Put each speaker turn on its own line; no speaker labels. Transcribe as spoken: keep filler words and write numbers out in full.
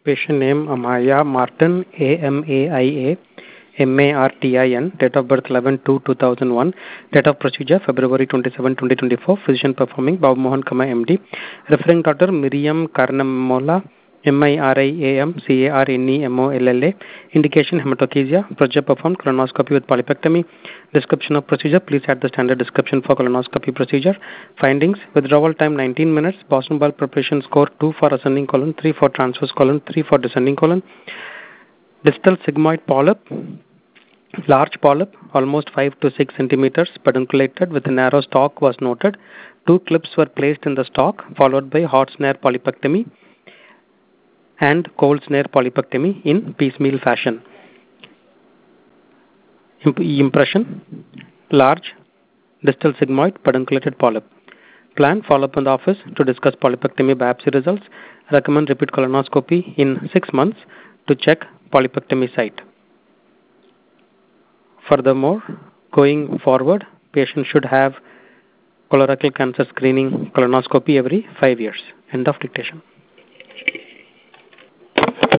Patient name Amaya Martin, A M A I A M A R T I N, date of birth eleven two two thousand one, date of procedure February twenty-seventh, twenty twenty-four, physician performing Babu Mohan Kama M D, referring doctor Miriam Karnamola, M I R I A M C A R N E M O L L A, indication hematochezia, procedure performed colonoscopy with polypectomy. Description of procedure, please add the standard description for colonoscopy procedure. Findings, withdrawal time nineteen minutes, Boston bowel preparation score two for ascending colon, three for transverse colon, three for descending colon. Distal sigmoid polyp, large polyp, almost five to six centimeters, pedunculated with a narrow stalk was noted. Two clips were placed in the stalk, followed by hot snare polypectomy and cold snare polypectomy in piecemeal fashion. Impression, large distal sigmoid pedunculated polyp. Plan, follow up in the office to discuss polypectomy biopsy results. Recommend repeat colonoscopy in six months to check polypectomy site. Furthermore, going forward, patient should have colorectal cancer screening colonoscopy every five years. End of dictation.